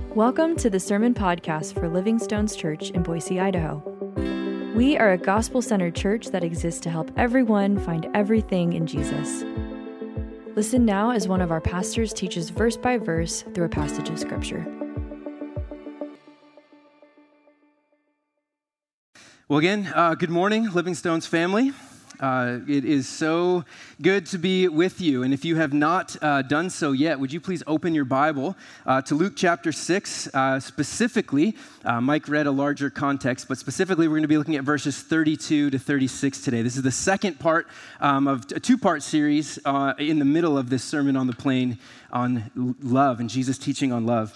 Welcome to the Sermon Podcast for Living Stones Church in Boise, Idaho. We are a gospel-centered church that exists to help everyone find everything in Jesus. Listen now as one of our pastors teaches verse by verse through a passage of Scripture. Well, again, good morning, Living Stones family. It is so good to be with you. And if you have not done so yet, would you please open your Bible to Luke chapter 6, specifically. Mike read a larger context, but specifically we're going to be looking at verses 32 to 36 today. This is the second part of a two-part series in the middle of this Sermon on the Plain on love and Jesus teaching on love.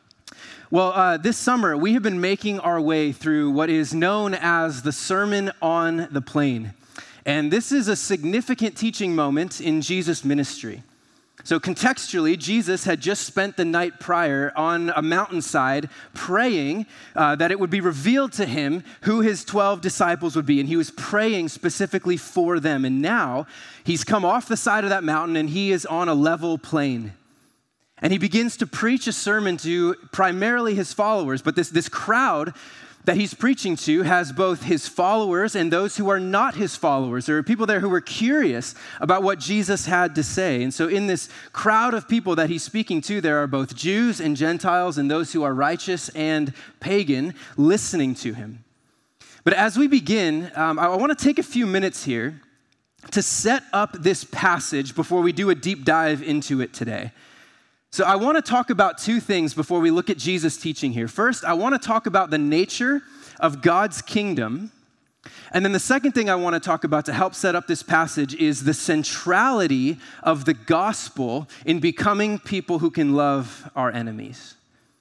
Well, this summer, we have been making our way through what is known as the Sermon on the Plain. And this is a significant teaching moment in Jesus' ministry. So contextually, Jesus had just spent the night prior on a mountainside praying that it would be revealed to him who his 12 disciples would be. And he was praying specifically for them. And now he's come off the side of that mountain and he is on a level plain. And he begins to preach a sermon to primarily his followers. But this crowd that he's preaching to has both his followers and those who are not his followers. There are people there who were curious about what Jesus had to say. And so in this crowd of people that he's speaking to, there are both Jews and Gentiles and those who are righteous and pagan listening to him. But as we begin, I want to take a few minutes here to set up this passage before we do a deep dive into it today. So I want to talk about two things before we look at Jesus' teaching here. First, I want to talk about the nature of God's kingdom. And then the second thing I want to talk about to help set up this passage is the centrality of the gospel in becoming people who can love our enemies.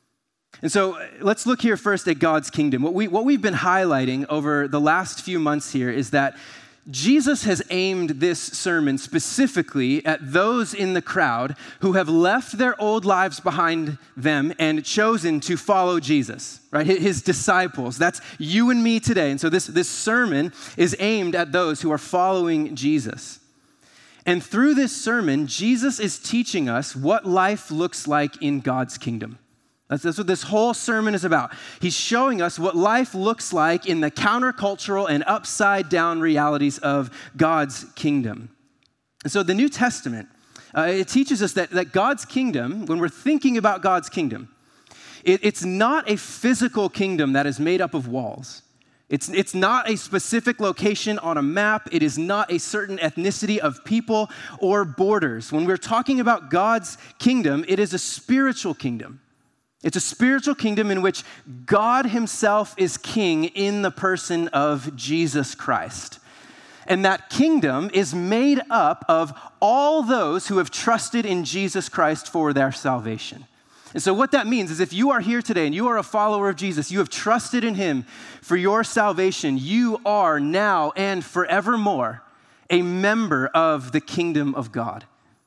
And so let's look here first at God's kingdom. What we've been highlighting over the last few months here is that Jesus has aimed this sermon specifically at those in the crowd who have left their old lives behind them and chosen to follow Jesus, right? His disciples. That's you and me today. And so this sermon is aimed at those who are following Jesus. And through this sermon, Jesus is teaching us what life looks like in God's kingdom. That's what this whole sermon is about. He's showing us what life looks like in the countercultural and upside-down realities of God's kingdom. And so the New Testament, it teaches us that God's kingdom, when we're thinking about God's kingdom, it's not a physical kingdom that is made up of walls. It's not a specific location on a map. It is not a certain ethnicity of people or borders. When we're talking about God's kingdom, it is a spiritual kingdom. It's a spiritual kingdom in which God himself is king in the person of Jesus Christ. And that kingdom is made up of all those who have trusted in Jesus Christ for their salvation. And so what that means is if you are here today and you are a follower of Jesus, you have trusted in him for your salvation, you are now and forevermore a member of the kingdom of God.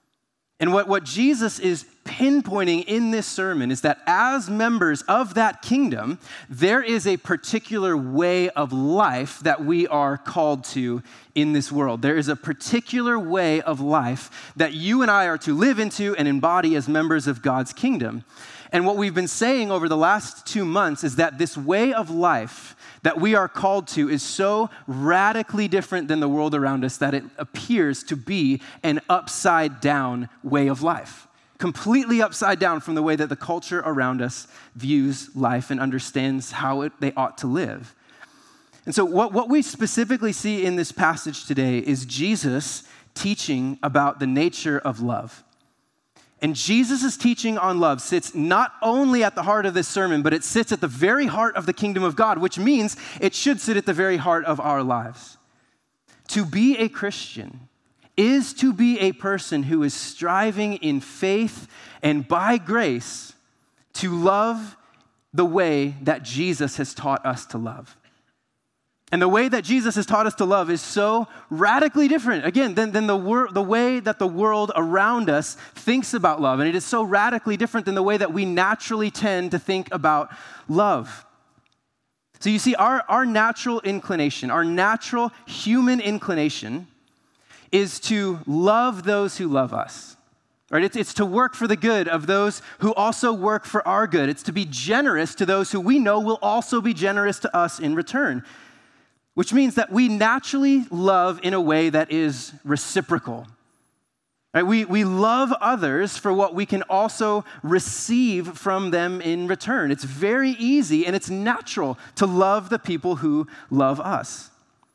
And what Jesus is pinpointing in this sermon is that as members of that kingdom, there is a particular way of life that we are called to in this world. There is a particular way of life that you and I are to live into and embody as members of God's kingdom. And what we've been saying over the last 2 months is that this way of life that we are called to is so radically different than the world around us that it appears to be an upside down way of life. Completely upside down from the way that the culture around us views life and understands how they ought to live. And so what we specifically see in this passage today is Jesus teaching about the nature of love. And Jesus' teaching on love sits not only at the heart of this sermon, but it sits at the very heart of the kingdom of God, which means it should sit at the very heart of our lives. To be a Christian is to be a person who is striving in faith and by grace to love the way that Jesus has taught us to love. And the way that Jesus has taught us to love is so radically different, again, than the way that the world around us thinks about love. And it is so radically different than the way that we naturally tend to think about love. So you see, our natural inclination, our natural human inclination is to love those who love us. right? It's to work for the good of those who also work for our good. It's to be generous to those who we know will also be generous to us in return, which means that we naturally love in a way that is reciprocal. Right? We love others for what we can also receive from them in return. It's very easy and it's natural to love the people who love us.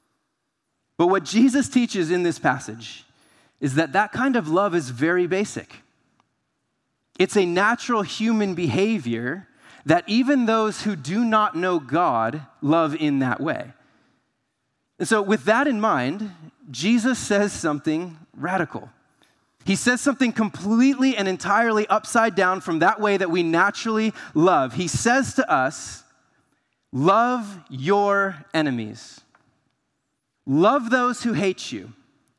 But what Jesus teaches in this passage is that kind of love is very basic. It's a natural human behavior that even those who do not know God love in that way. And so with that in mind, Jesus says something radical. He says something completely and entirely upside down from that way that we naturally love. He says to us, love your enemies. Love those who hate you.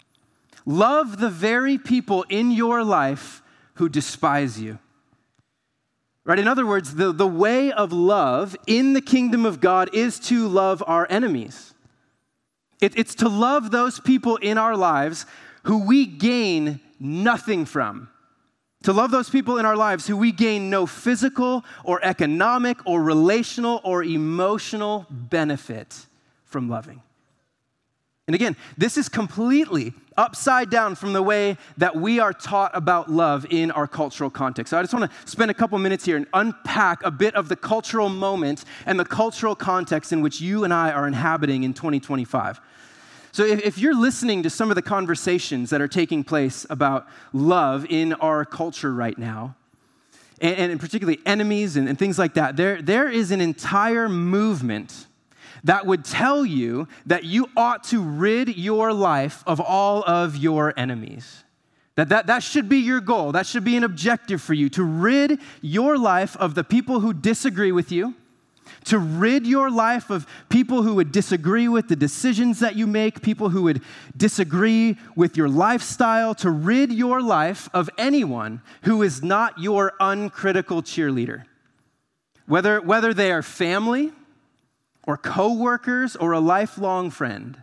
Love the very people in your life who despise you. Right? In other words, the way of love in the kingdom of God is to love our enemies. It's to love those people in our lives who we gain nothing from. To love those people in our lives who we gain no physical or economic or relational or emotional benefit from loving. And again, this is completely upside down from the way that we are taught about love in our cultural context. So I just want to spend a couple minutes here and unpack a bit of the cultural moment and the cultural context in which you and I are inhabiting in 2025. So if you're listening to some of the conversations that are taking place about love in our culture right now, and particularly enemies and things like that, there is an entire movement that would tell you that you ought to rid your life of all of your enemies. That should be your goal. That should be an objective for you, to rid your life of the people who disagree with you, to rid your life of people who would disagree with the decisions that you make, people who would disagree with your lifestyle, to rid your life of anyone who is not your uncritical cheerleader. Whether they are family or coworkers or a lifelong friend.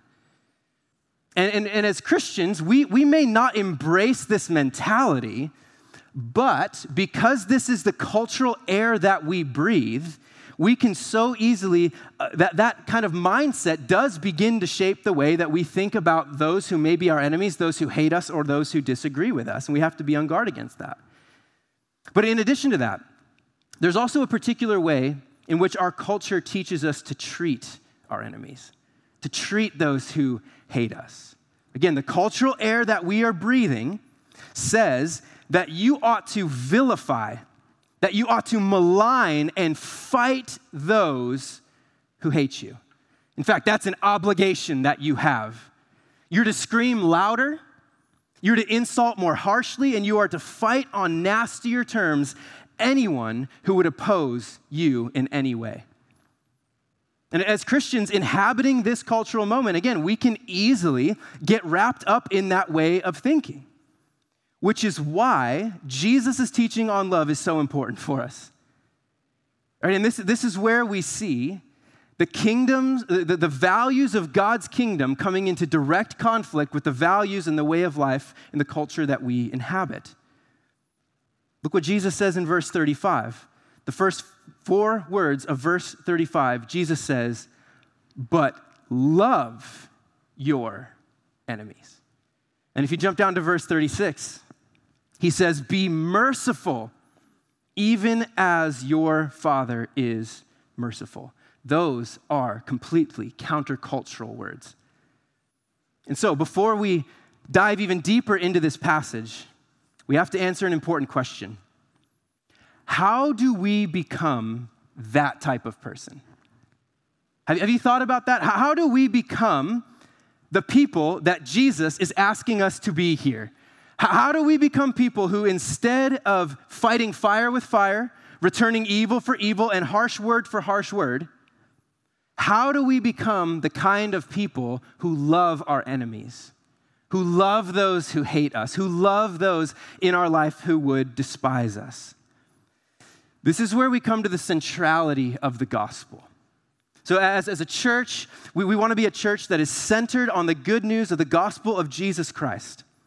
And as Christians, we may not embrace this mentality, but because this is the cultural air that we breathe, we can so easily, that kind of mindset does begin to shape the way that we think about those who may be our enemies, those who hate us, or those who disagree with us. And we have to be on guard against that. But in addition to that, there's also a particular way in which our culture teaches us to treat our enemies, to treat those who hate us. Again, the cultural air that we are breathing says that you ought to vilify, that you ought to malign and fight those who hate you. In fact, that's an obligation that you have. You're to scream louder, you're to insult more harshly, and you are to fight on nastier terms anyone who would oppose you in any way. And as Christians inhabiting this cultural moment, again, we can easily get wrapped up in that way of thinking, which is why Jesus' teaching on love is so important for us. All right, and this is where we see the kingdoms, the values of God's kingdom coming into direct conflict with the values and the way of life in the culture that we inhabit. Look what Jesus says in verse 35. The first 4 words of verse 35, Jesus says, "But love your enemies." And if you jump down to verse 36, he says, "Be merciful, even as your Father is merciful." Those are completely countercultural words. And so before we dive even deeper into this passage, we have to answer an important question. How do we become that type of person? Have you thought about that? How do we become the people that Jesus is asking us to be here? How do we become people who, instead of fighting fire with fire, returning evil for evil and harsh word for harsh word, how do we become the kind of people who love our enemies, who love those who hate us, who love those in our life who would despise us? This is where we come to the centrality of the gospel. So as a church, we want to be a church that is centered on the good news of the gospel of Jesus Christ.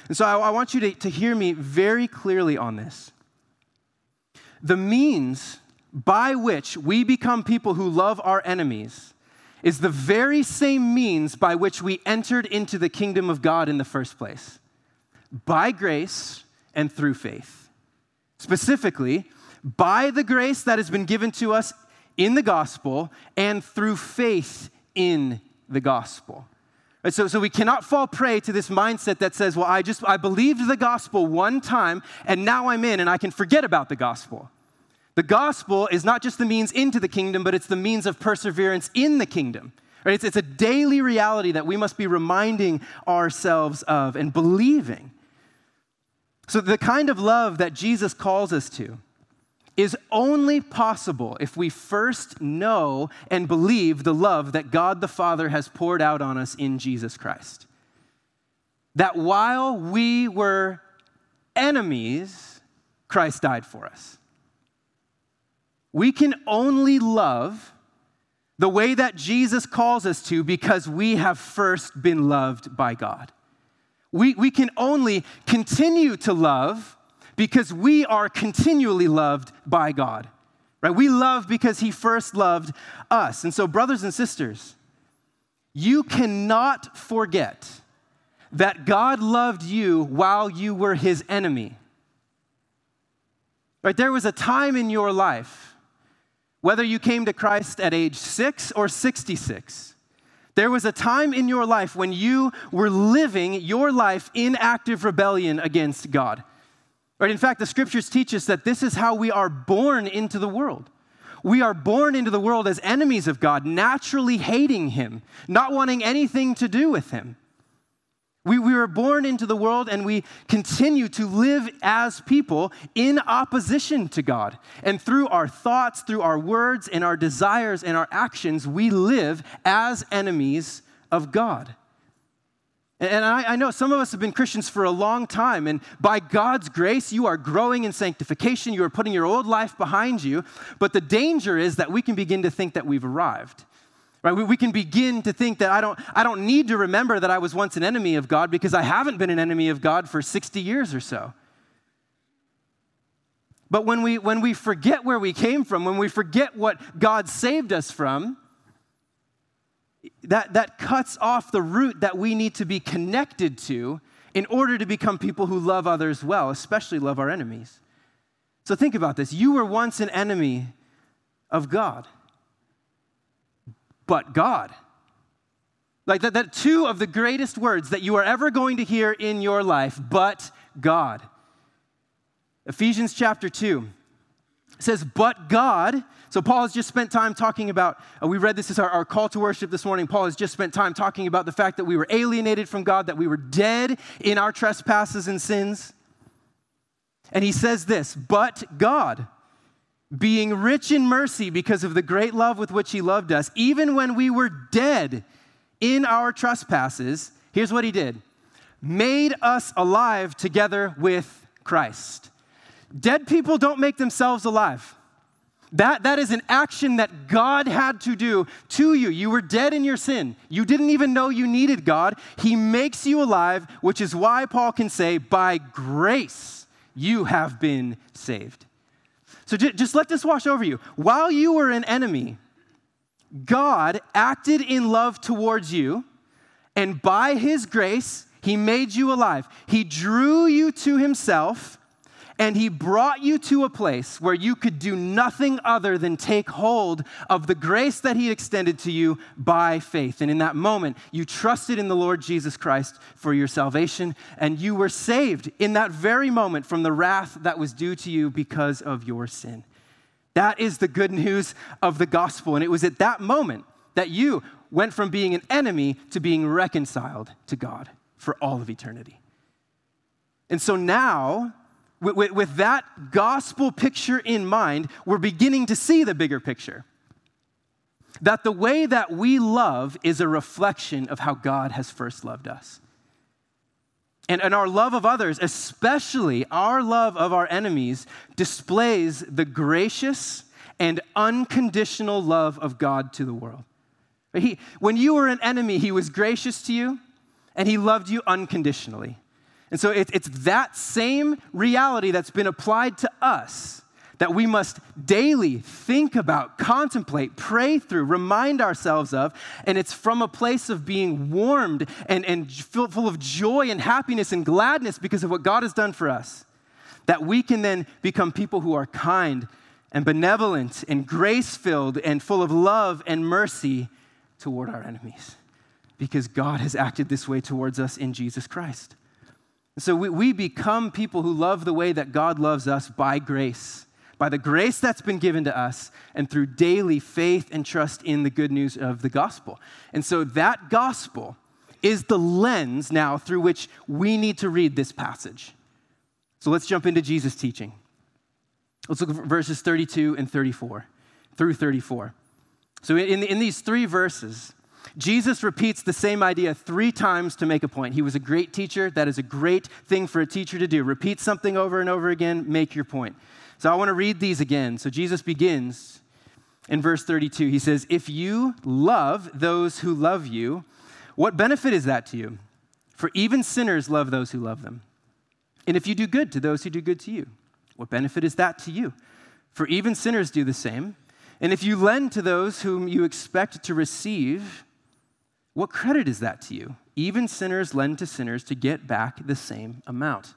And so I want you to hear me very clearly on this. The means by which we become people who love our enemies is the very same means by which we entered into the kingdom of God in the first place. By grace and through faith. Specifically, by the grace that has been given to us in the gospel and through faith in the gospel. Right, so we cannot fall prey to this mindset that says, well, I believed the gospel one time and now I'm in and I can forget about the gospel. The gospel is not just the means into the kingdom, but it's the means of perseverance in the kingdom. Right? It's a daily reality that we must be reminding ourselves of and believing. So the kind of love that Jesus calls us to is only possible if we first know and believe the love that God the Father has poured out on us in Jesus Christ. That while we were enemies, Christ died for us. We can only love the way that Jesus calls us to because we have first been loved by God. We can only continue to love because we are continually loved by God. Right? We love because he first loved us. And so, brothers and sisters, you cannot forget that God loved you while you were his enemy. Right? There was a time in your life, whether you came to Christ at age 6 or 66, there was a time in your life when you were living your life in active rebellion against God. Right? In fact, the scriptures teach us that this is how we are born into the world. We are born into the world as enemies of God, naturally hating him, not wanting anything to do with him. We were born into the world and we continue to live as people in opposition to God. And through our thoughts, through our words, and our desires and our actions, we live as enemies of God. And I know some of us have been Christians for a long time, and by God's grace, you are growing in sanctification, you are putting your old life behind you, but the danger is that we can begin to think that we've arrived. Right? We can begin to think that I don't need to remember that I was once an enemy of God because I haven't been an enemy of God for 60 years or so. But when we forget where we came from, when we forget what God saved us from, that cuts off the root that we need to be connected to in order to become people who love others well, especially love our enemies. So think about this. You were once an enemy of God. But God. Like that two of the greatest words that you are ever going to hear in your life, but God. Ephesians chapter 2 says, but God. So Paul has just spent time talking about, we read this as our call to worship this morning. Paul has just spent time talking about the fact that we were alienated from God, that we were dead in our trespasses and sins. And he says this, but God, being rich in mercy because of the great love with which he loved us, even when we were dead in our trespasses, here's what he did, made us alive together with Christ. Dead people don't make themselves alive. That is an action that God had to do to you. You were dead in your sin. You didn't even know you needed God. He makes you alive, which is why Paul can say, by grace you have been saved. So just let this wash over you. While you were an enemy, God acted in love towards you, and by his grace, he made you alive. He drew you to himself, and he brought you to a place where you could do nothing other than take hold of the grace that he extended to you by faith. And in that moment, you trusted in the Lord Jesus Christ for your salvation, and you were saved in that very moment from the wrath that was due to you because of your sin. That is the good news of the gospel. And it was at that moment that you went from being an enemy to being reconciled to God for all of eternity. And so now, with that gospel picture in mind, we're beginning to see the bigger picture. That the way that we love is a reflection of how God has first loved us. And our love of others, especially our love of our enemies, displays the gracious and unconditional love of God to the world. When you were an enemy, he was gracious to you, and he loved you unconditionally. And so it's that same reality that's been applied to us that we must daily think about, contemplate, pray through, remind ourselves of, and it's from a place of being warmed and full of joy and happiness and gladness because of what God has done for us, that we can then become people who are kind and benevolent and grace-filled and full of love and mercy toward our enemies, because God has acted this way towards us in Jesus Christ. So we become people who love the way that God loves us by grace, by the grace that's been given to us, and through daily faith and trust in the good news of the gospel. And so that gospel is the lens now through which we need to read this passage. So let's jump into Jesus' teaching. Let's look at verses 32 and 34 through 34. So in these three verses, Jesus repeats the same idea 3 times to make a point. He was a great teacher. That is a great thing for a teacher to do. Repeat something over and over again, make your point. So I want to read these again. So Jesus begins in verse 32. He says, "If you love those who love you, what benefit is that to you? For even sinners love those who love them. And if you do good to those who do good to you, what benefit is that to you? For even sinners do the same. And if you lend to those whom you expect to receive, what credit is that to you? Even sinners lend to sinners to get back the same amount."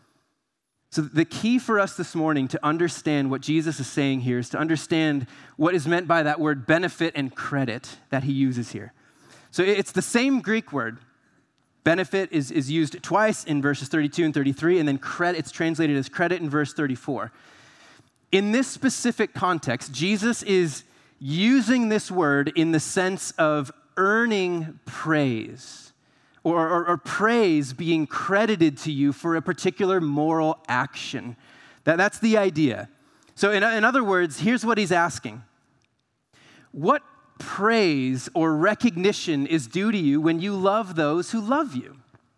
So the key for us this morning to understand what Jesus is saying here is to understand what is meant by that word benefit and credit that he uses here. So it's the same Greek word. Benefit is used twice in verses 32 and 33, and then credit, it's translated as credit in verse 34. In this specific context, Jesus is using this word in the sense of earning praise, or praise being credited to you for a particular moral action. That's the idea. So in other words, here's what he's asking. What praise or recognition is due to you when you love those who love you?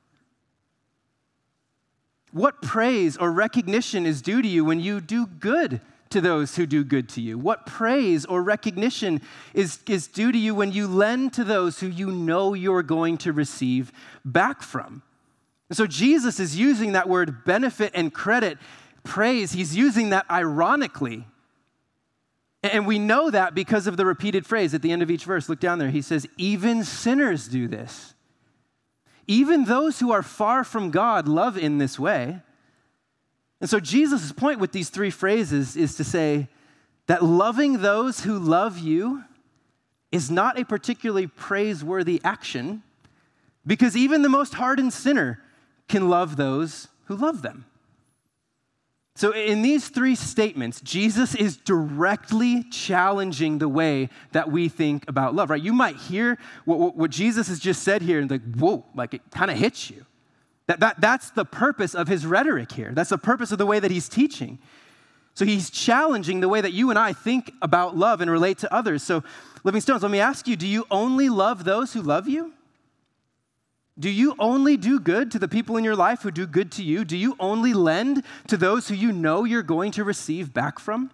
What praise or recognition is due to you when you do good to those who do good to you? What praise or recognition is due to you when you lend to those who you know you're going to receive back from? And so Jesus is using that word benefit and credit, praise. He's using that ironically. And we know that because of the repeated phrase at the end of each verse. Look down there. He says, even sinners do this. Even those who are far from God love in this way. And so Jesus' point with these 3 phrases is to say that loving those who love you is not a particularly praiseworthy action, because even the most hardened sinner can love those who love them. So in these 3 statements, Jesus is directly challenging the way that we think about love, right? You might hear what Jesus has just said here and like, whoa, like it kind of hits you. That's the purpose of his rhetoric here. That's the purpose of the way that he's teaching. So he's challenging the way that you and I think about love and relate to others. So Living Stones, let me ask you, do you only love those who love you? Do you only do good to the people in your life who do good to you? Do you only lend to those who you know you're going to receive back from?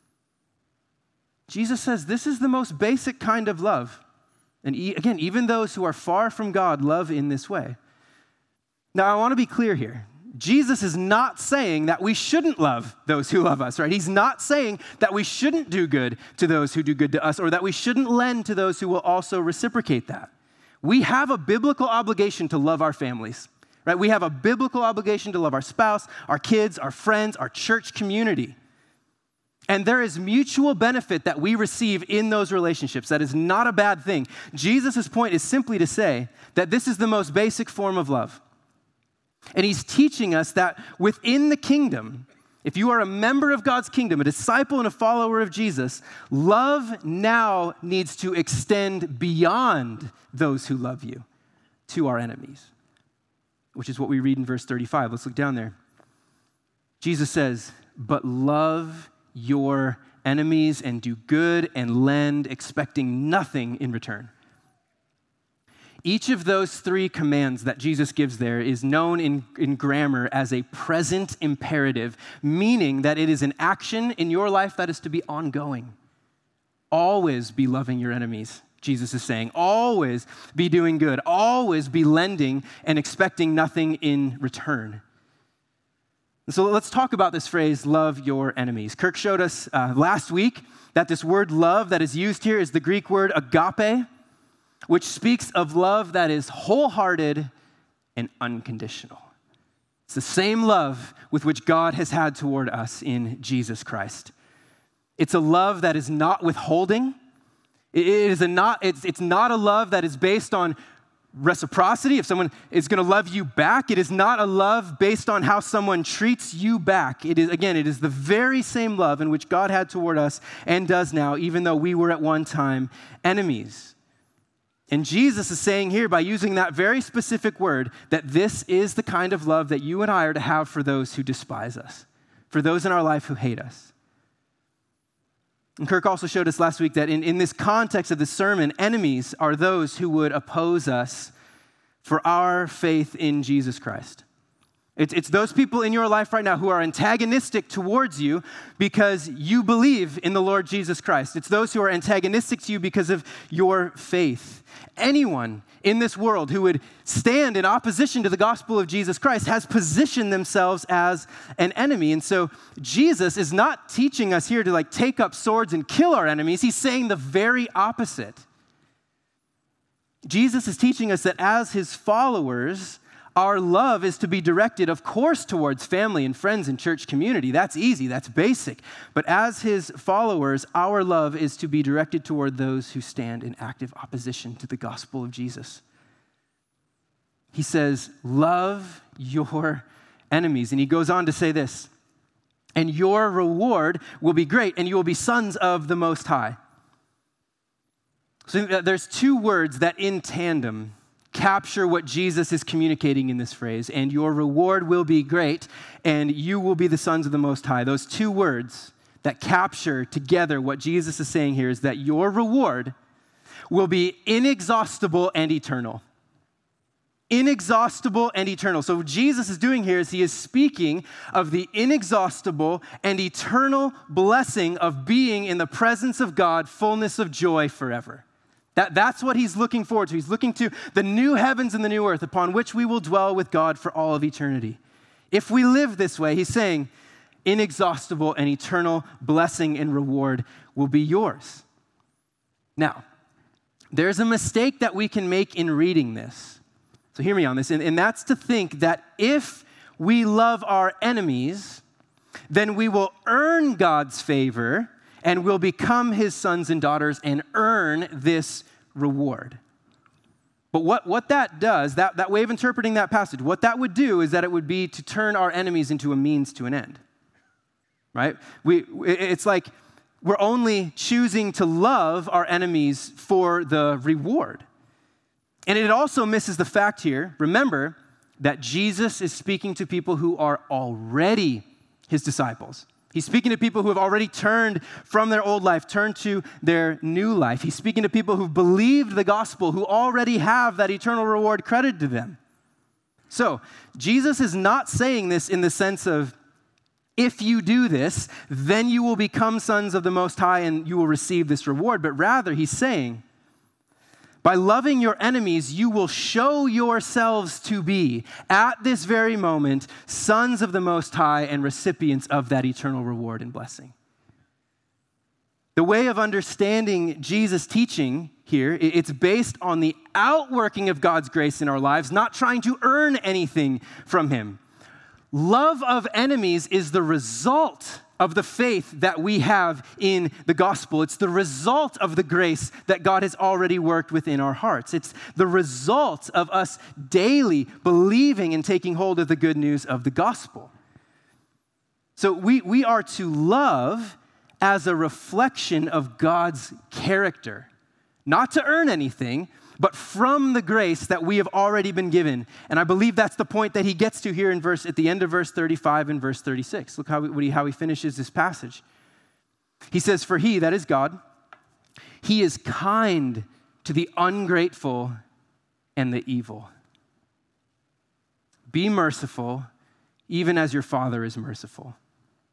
Jesus says this is the most basic kind of love. And again, even those who are far from God love in this way. Now, I want to be clear here. Jesus is not saying that we shouldn't love those who love us, right? He's not saying that we shouldn't do good to those who do good to us, or that we shouldn't lend to those who will also reciprocate that. We have a biblical obligation to love our families, right? We have a biblical obligation to love our spouse, our kids, our friends, our church community. And there is mutual benefit that we receive in those relationships. That is not a bad thing. Jesus' point is simply to say that this is the most basic form of love. And he's teaching us that within the kingdom, if you are a member of God's kingdom, a disciple and a follower of Jesus, love now needs to extend beyond those who love you to our enemies, which is what we read in verse 35. Let's look down there. Jesus says, but love your enemies and do good and lend, expecting nothing in return. Each of those 3 commands that Jesus gives there is known in grammar as a present imperative, meaning that it is an action in your life that is to be ongoing. Always be loving your enemies Jesus is saying. Always be doing good. Always be lending and expecting nothing in return. And so let's talk about this phrase, love your enemies. Kirk showed us last week that this word love that is used here is the Greek word agape, which speaks of love that is wholehearted and unconditional. It's the same love with which God has had toward us in Jesus Christ. It's a love that is not withholding. It's not a love that is based on reciprocity. If someone is going to love you back, it is not a love based on how someone treats you back. It is the very same love in which God had toward us and does now, even though we were at one time enemies. And Jesus is saying here, by using that very specific word, that this is the kind of love that you and I are to have for those who despise us, for those in our life who hate us. And Kirk also showed us last week that in this context of the sermon, enemies are those who would oppose us for our faith in Jesus Christ. It's those people in your life right now who are antagonistic towards you because you believe in the Lord Jesus Christ. It's those who are antagonistic to you because of your faith. Anyone in this world who would stand in opposition to the gospel of Jesus Christ has positioned themselves as an enemy. And so Jesus is not teaching us here to take up swords and kill our enemies. He's saying the very opposite. Jesus is teaching us that as his followers, our love is to be directed, of course, towards family and friends and church community. That's easy, that's basic. But as his followers, our love is to be directed toward those who stand in active opposition to the gospel of Jesus. He says, love your enemies. And he goes on to say this, and your reward will be great, and you will be sons of the Most High. So there's two words that in tandem capture what Jesus is communicating in this phrase, and your reward will be great, and you will be the sons of the Most High. Those two words that capture together what Jesus is saying here is that your reward will be inexhaustible and eternal. Inexhaustible and eternal. So what Jesus is doing here is he is speaking of the inexhaustible and eternal blessing of being in the presence of God, fullness of joy forever. That's what he's looking forward to. He's looking to the new heavens and the new earth upon which we will dwell with God for all of eternity. If we live this way, he's saying, inexhaustible and eternal blessing and reward will be yours. Now, there's a mistake that we can make in reading this. So hear me on this, and that's to think that if we love our enemies, then we will earn God's favor and will become his sons and daughters and earn this reward. But what that does, that way of interpreting that passage, what that would do is that it would be to turn our enemies into a means to an end, right? It's like we're only choosing to love our enemies for the reward. And it also misses the fact here, remember, that Jesus is speaking to people who are already his disciples. He's speaking to people who have already turned from their old life, turned to their new life. He's speaking to people who've believed the gospel, who already have that eternal reward credited to them. So, Jesus is not saying this in the sense of, if you do this, then you will become sons of the Most High and you will receive this reward. But rather, he's saying, by loving your enemies, you will show yourselves to be, at this very moment, sons of the Most High and recipients of that eternal reward and blessing. The way of understanding Jesus' teaching here, it's based on the outworking of God's grace in our lives, not trying to earn anything from him. Love of enemies is the result of the faith that we have in the gospel. It's the result of the grace that God has already worked within our hearts. It's the result of us daily believing and taking hold of the good news of the gospel. So we are to love as a reflection of God's character, not to earn anything, but from the grace that we have already been given. And I believe that's the point that he gets to here at the end of verse 35 and verse 36. Look how he finishes this passage. He says, for he, that is God, he is kind to the ungrateful and the evil. Be merciful, even as your Father is merciful.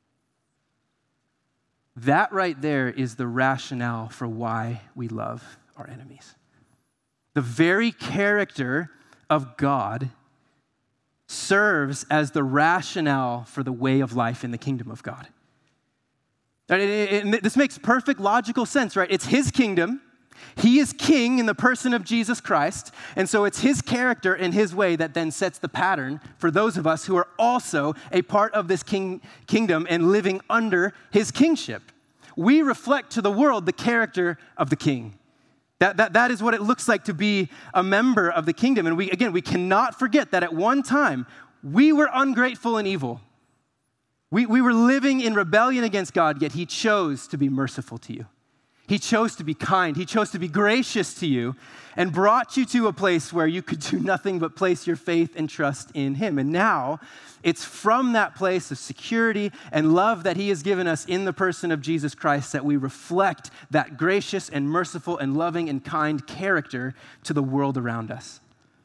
That right there is the rationale for why we love our enemies. The very character of God serves as the rationale for the way of life in the kingdom of God. And this makes perfect logical sense, right? It's his kingdom. He is king in the person of Jesus Christ. And so it's his character and his way that then sets the pattern for those of us who are also a part of this kingdom and living under his kingship. We reflect to the world the character of the king. That is what it looks like to be a member of the kingdom. And we cannot forget that at one time, we were ungrateful and evil. We were living in rebellion against God, yet he chose to be merciful to you. He chose to be kind. He chose to be gracious to you and brought you to a place where you could do nothing but place your faith and trust in him. And now it's from that place of security and love that he has given us in the person of Jesus Christ that we reflect that gracious and merciful and loving and kind character to the world around us.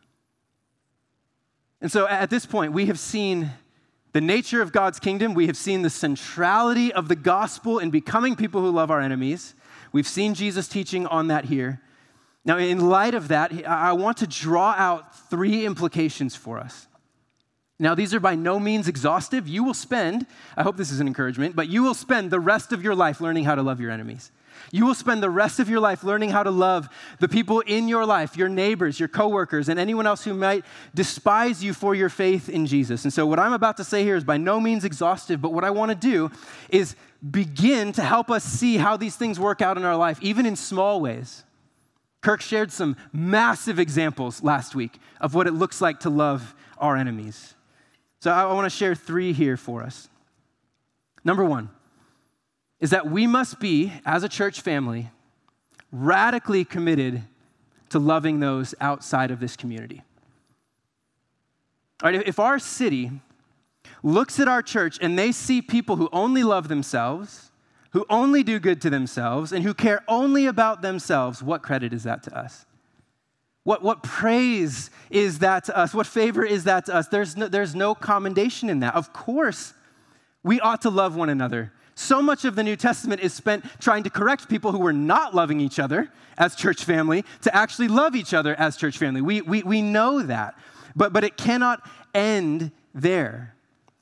And so at this point, we have seen the nature of God's kingdom. We have seen the centrality of the gospel in becoming people who love our enemies. We've seen Jesus teaching on that here. Now, in light of that, I want to draw out 3 implications for us. Now, these are by no means exhaustive. You will spend, I hope this is an encouragement, but you will spend the rest of your life learning how to love your enemies. You will spend the rest of your life learning how to love the people in your life, your neighbors, your coworkers, and anyone else who might despise you for your faith in Jesus. And so what I'm about to say here is by no means exhaustive, but what I want to do is begin to help us see how these things work out in our life, even in small ways. Kirk shared some massive examples last week of what it looks like to love our enemies. So I want to share 3 here for us. Number 1 is that we must be, as a church family, radically committed to loving those outside of this community. All right, if our city looks at our church and they see people who only love themselves, who only do good to themselves, and who care only about themselves, what credit is that to us? What praise is that to us? What favor is that to us? There's no commendation in that. Of course, we ought to love one another. So much of the New Testament is spent trying to correct people who were not loving each other as church family to actually love each other as church family. We know that, but it cannot end there.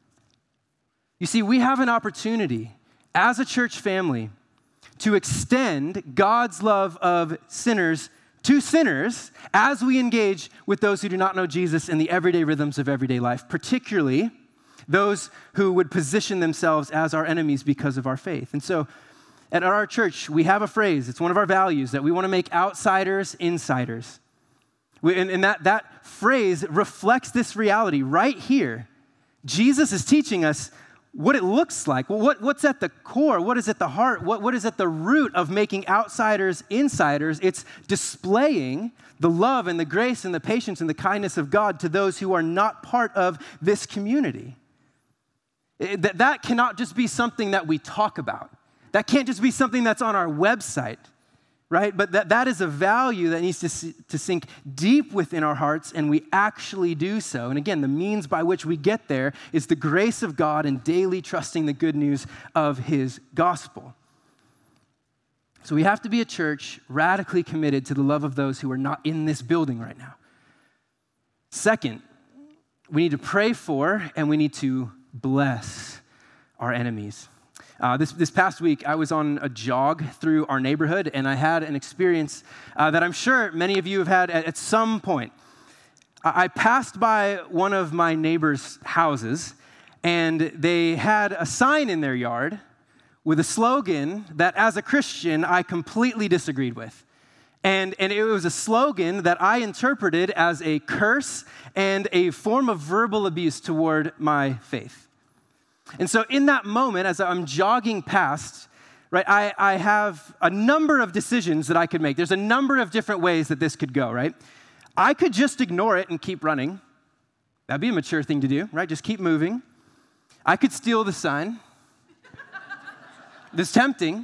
You see, we have an opportunity as a church family to extend God's love of sinners to sinners as we engage with those who do not know Jesus in the everyday rhythms of everyday life, particularly those who would position themselves as our enemies because of our faith. And so at our church, we have a phrase, it's one of our values, that we want to make outsiders insiders. And that phrase reflects this reality right here. Jesus is teaching us what it looks like. Well, what's at the core? What is at the heart? What is at the root of making outsiders insiders? It's displaying the love and the grace and the patience and the kindness of God to those who are not part of this community. That cannot just be something that we talk about. That can't just be something that's on our website, right? But that is a value that needs to sink deep within our hearts, and we actually do so. And again, the means by which we get there is the grace of God and daily trusting the good news of his gospel. So we have to be a church radically committed to the love of those who are not in this building right now. Second, we need to pray for and we need to bless our enemies. This past week, I was on a jog through our neighborhood, and I had an experience that I'm sure many of you have had at some point. I passed by one of my neighbors' houses, and they had a sign in their yard with a slogan that, as a Christian, I completely disagreed with. And it was a slogan that I interpreted as a curse and a form of verbal abuse toward my faith. And so in that moment, as I'm jogging past, right, I have a number of decisions that I could make. There's a number of different ways that this could go, right? I could just ignore it and keep running. That'd be a mature thing to do, right? Just keep moving. I could steal the sign. That's tempting.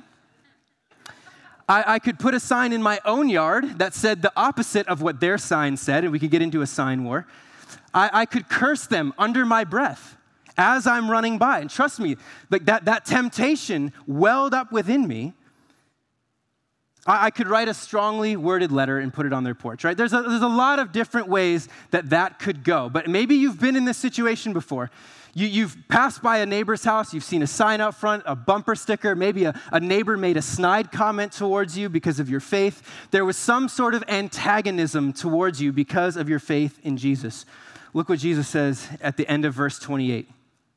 I could put a sign in my own yard that said the opposite of what their sign said, and we could get into a sign war. I could curse them under my breath as I'm running by. And trust me, like that temptation welled up within me. I could write a strongly worded letter and put it on their porch, right? There's a lot of different ways that could go. But maybe you've been in this situation before. You've passed by a neighbor's house, you've seen a sign out front, a bumper sticker, maybe a neighbor made a snide comment towards you because of your faith. There was some sort of antagonism towards you because of your faith in Jesus. Look what Jesus says at the end of verse 28.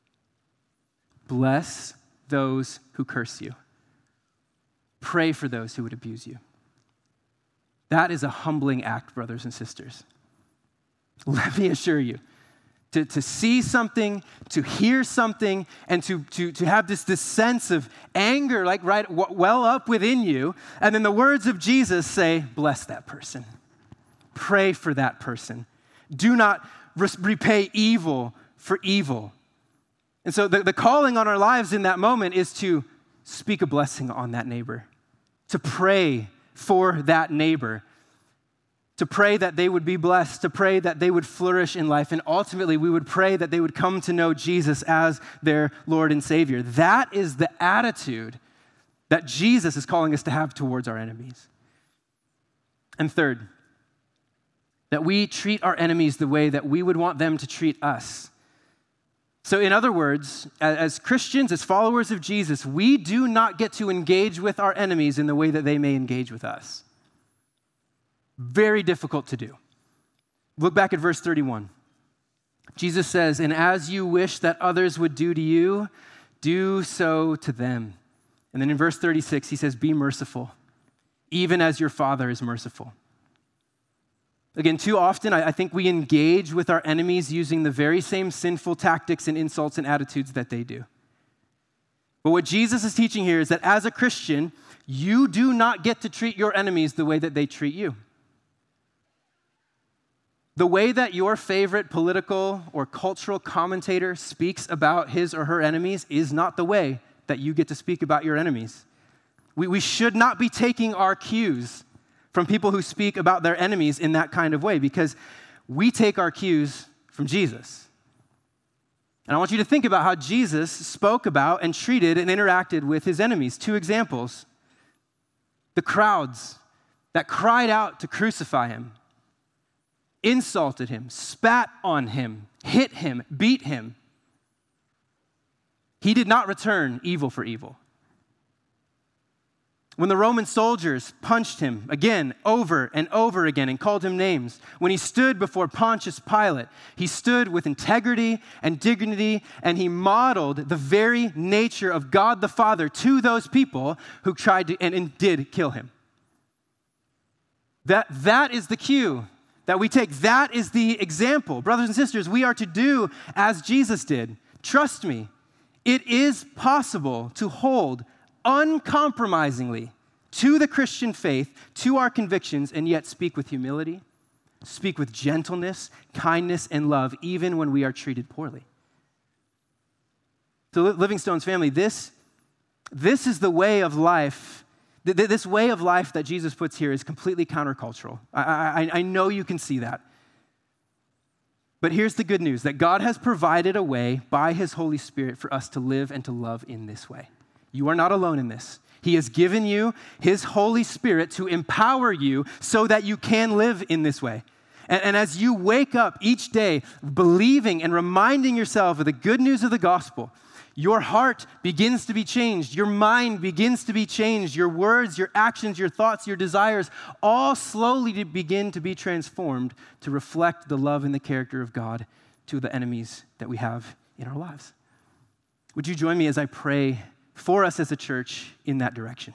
Bless those who curse you. Pray for those who would abuse you. That is a humbling act, brothers and sisters. Let me assure you, to see something, to hear something, and to have this sense of anger, like right well up within you, and then the words of Jesus say, bless that person. Pray for that person. Do not repay evil for evil. And so the calling on our lives in that moment is to speak a blessing on that neighbor, to pray for that neighbor, to pray that they would be blessed, to pray that they would flourish in life, and ultimately we would pray that they would come to know Jesus as their Lord and Savior. That is the attitude that Jesus is calling us to have towards our enemies. And third, that we treat our enemies the way that we would want them to treat us. So in other words, as Christians, as followers of Jesus, we do not get to engage with our enemies in the way that they may engage with us. Very difficult to do. Look back at verse 31. Jesus says, and as you wish that others would do to you, do so to them. And then in verse 36, he says, be merciful, even as your Father is merciful. Again, too often, I think we engage with our enemies using the very same sinful tactics and insults and attitudes that they do. But what Jesus is teaching here is that as a Christian, you do not get to treat your enemies the way that they treat you. The way that your favorite political or cultural commentator speaks about his or her enemies is not the way that you get to speak about your enemies. We should not be taking our cues from people who speak about their enemies in that kind of way, because we take our cues from Jesus. And I want you to think about how Jesus spoke about and treated and interacted with his enemies. 2 examples. The crowds that cried out to crucify him, insulted him, spat on him, hit him, beat him. He did not return evil for evil. When the Roman soldiers punched him again, over and over again, and called him names, when he stood before Pontius Pilate, he stood with integrity and dignity, and he modeled the very nature of God the Father to those people who tried to and did kill him. That is the cue that we take. That is the example. Brothers and sisters, we are to do as Jesus did. Trust me, it is possible to hold uncompromisingly to the Christian faith, to our convictions, and yet speak with humility, speak with gentleness, kindness, and love, even when we are treated poorly. So Living Stones family, this is the way of life. This way of life that Jesus puts here is completely countercultural. I know you can see that. But here's the good news, that God has provided a way by his Holy Spirit for us to live and to love in this way. You are not alone in this. He has given you his Holy Spirit to empower you so that you can live in this way. And as you wake up each day believing and reminding yourself of the good news of the gospel, your heart begins to be changed. Your mind begins to be changed. Your words, your actions, your thoughts, your desires, all slowly begin to be transformed to reflect the love and the character of God to the enemies that we have in our lives. Would you join me as I pray for us as a church in that direction?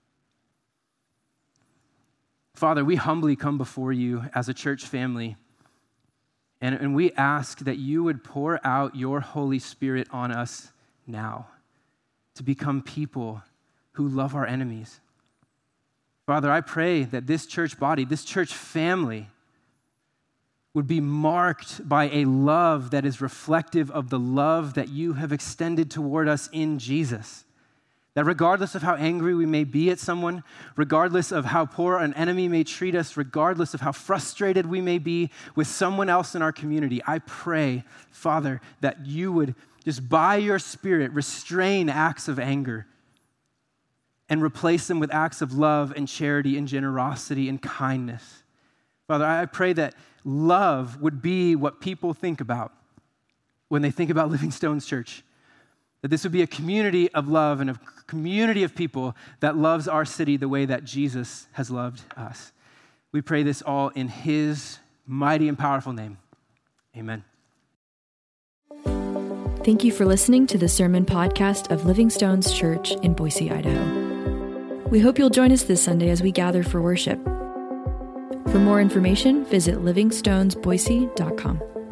Father, we humbly come before you as a church family, and we ask that you would pour out your Holy Spirit on us now to become people who love our enemies. Father, I pray that this church body, this church family, would be marked by a love that is reflective of the love that you have extended toward us in Jesus. That regardless of how angry we may be at someone, regardless of how poor an enemy may treat us, regardless of how frustrated we may be with someone else in our community, I pray, Father, that you would just by your Spirit restrain acts of anger. and replace them with acts of love and charity and generosity and kindness. Father, I pray that love would be what people think about when they think about Living Stones Church. That this would be a community of love and a community of people that loves our city the way that Jesus has loved us. We pray this all in his mighty and powerful name. Amen. Thank you for listening to the sermon podcast of Living Stones Church in Boise, Idaho. We hope you'll join us this Sunday as we gather for worship. For more information, visit livingstonesboise.com.